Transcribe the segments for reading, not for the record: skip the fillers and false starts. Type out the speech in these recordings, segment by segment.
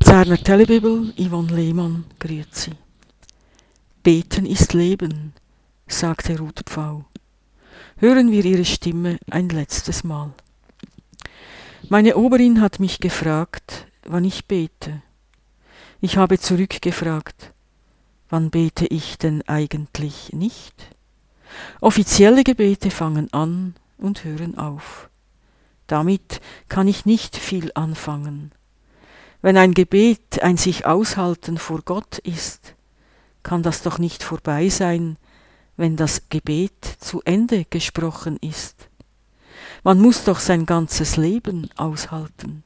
Luzerner Telebibel, Yvonne Lehmann, grüezi. Beten ist Leben, sagte Ruth Pfau. Hören wir ihre Stimme ein letztes Mal. Meine Oberin hat mich gefragt, wann ich bete. Ich habe zurückgefragt, wann bete ich denn eigentlich nicht? Offizielle Gebete fangen an und hören auf. Damit kann ich nicht viel anfangen. Wenn ein Gebet ein sich aushalten vor Gott ist, kann das doch nicht vorbei sein, wenn das Gebet zu Ende gesprochen ist. Man muss doch sein ganzes Leben aushalten.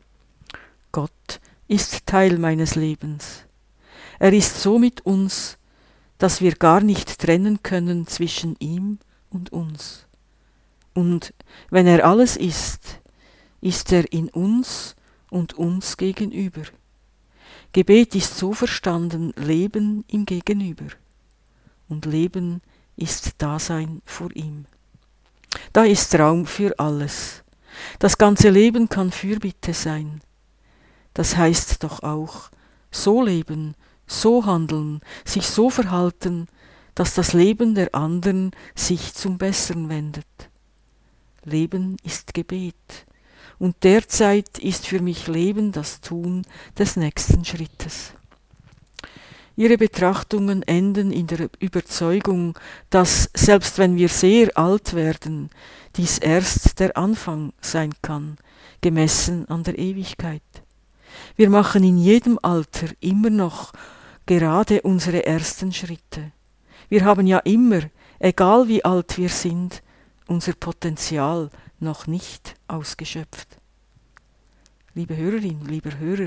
Gott ist Teil meines Lebens. Er ist so mit uns, dass wir gar nicht trennen können zwischen ihm und uns. Und wenn er alles ist, ist er in uns und uns gegenüber. Gebet ist so verstanden, Leben ihm gegenüber. Und Leben ist Dasein vor ihm. Da ist Raum für alles. Das ganze Leben kann Fürbitte sein. Das heißt doch auch, so leben, so handeln, sich so verhalten, dass das Leben der anderen sich zum Besseren wendet. Leben ist Gebet. Und derzeit ist für mich Leben das Tun des nächsten Schrittes. Ihre Betrachtungen enden in der Überzeugung, dass, selbst wenn wir sehr alt werden, dies erst der Anfang sein kann, gemessen an der Ewigkeit. Wir machen in jedem Alter immer noch gerade unsere ersten Schritte. Wir haben ja immer, egal wie alt wir sind, unser Potenzial noch nicht ausgeschöpft. Liebe Hörerin, lieber Hörer,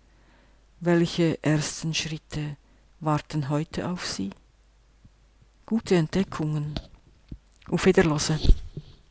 welche ersten Schritte warten heute auf Sie? Gute Entdeckungen. Auf Wiederhören.